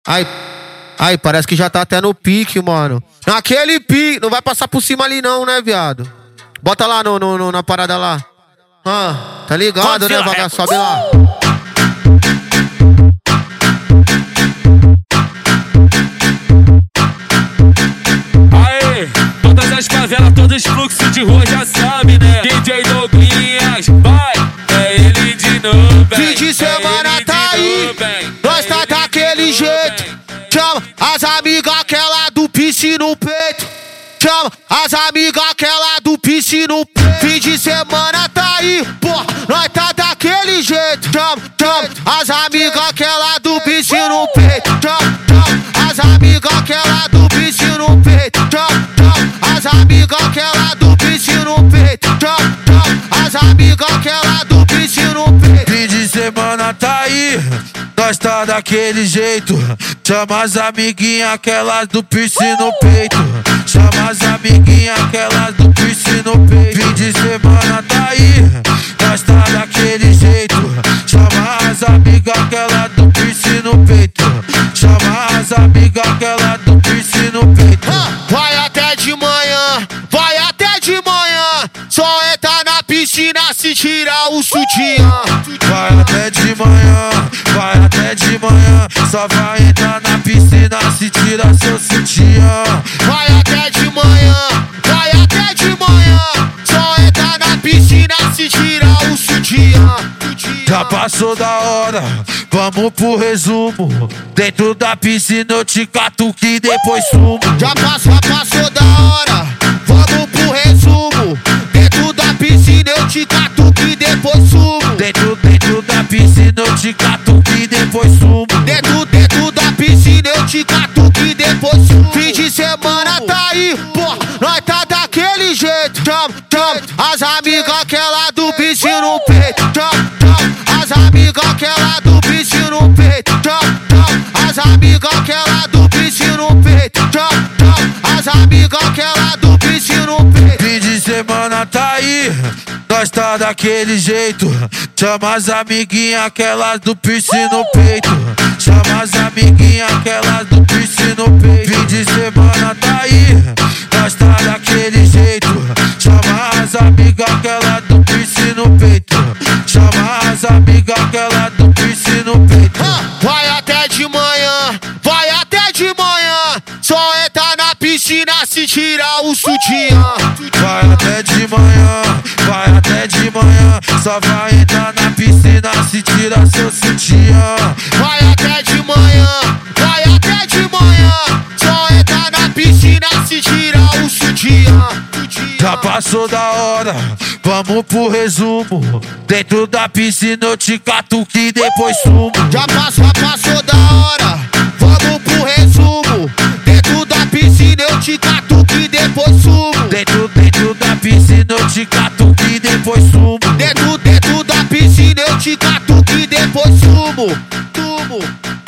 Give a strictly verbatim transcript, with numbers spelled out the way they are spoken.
Ai, ai, parece que já tá até no pique, mano. Naquele pique, não vai passar por cima ali não, né, viado? Bota lá no, no, no na parada lá. Ah, tá ligado, né, vaga? Sobe lá. Aê, todas as favelas, todos os fluxos de rua já sabe, né? D J Douglinhas, vai, é ele de novo. Fim de semana tá aí, nós tá daquele jeito. Chama as amigas, aquela do piche no peito. Chama as amigas, aquela do piche no peito. Fim de semana tá aí, porra, nós tá daquele jeito. Chama, chama as amigas, aquela do piche no peito. Chama, chama as amigas, aquela do piche no peito. Chama, chama as amigas, aquela do piche no peito. Chama, chama as amigas, aquela do piche no peito. Fim de semana tá aí, nós tá daquele jeito. Chama as amiguinhas, aquelas do piercing no peito. Chama as amiguinhas, aquelas do piercing no peito. Fim de semana tá aí, nós tá daquele jeito. Chama as amigas, aquelas do piercing no peito. Chama as amigas, aquelas do piercing no peito. Vai até de manhã, vai até de manhã. Só entra na piscina se tirar o sutiã. Vai até de manhã, vai até de manhã. Só vai entrar na piscina se tirar seu sutiã. Vai até de manhã, vai até de manhã. Só entra na piscina se tirar o sutiã. Já passou da hora, vamos pro resumo. Dentro da piscina eu te catuque e depois sumo. Já passou, passou da hora, vamos pro resumo. Dentro da piscina eu te catuque e depois sumo. Dentro, dentro da piscina eu te catuque e depois sumo. Dentro, dentro da piscina eu te catuque e depois sumo. Fim de semana tá aí, porra, nós tá daquele jeito. Chama, chama as amigas, aquela do piscina no peito. Chama, chama as amigas, aquela do piscina no peito. Chama, chama as amigas, aquela do piscina no peito. Chama, chama as amigas, aquela do piscina no peito. Fim de semana tá aí, nós tá daquele jeito. Chama as amiguinhas, aquelas do piercing no peito. Chama as amiguinhas, aquelas do piercing no peito. Fim de semana tá aí, nós tá daquele jeito. Chama as amigas, aquelas do piercing no peito. Chama as amigas, aquelas do piercing no peito. Vai até de manhã, vai até de manhã. Só entra na piscina se tirar o sutiã. Vai até de manhã, vai até de manhã. Só vai entrar na piscina se tirar seu sutiã. Vai até de manhã, vai até de manhã. Só entra na piscina se tirar o sutiã. Já passou da hora, vamos pro resumo. Dentro da piscina eu te catuque e depois sumo. Já passou, passou da hora, vamos pro resumo. Dentro da piscina eu te catuque e depois sumo. Dentro, dentro da piscina eu te catuque e depois sumo. Dentro, dentro da piscina eu te catuque e depois sumo. Sumo.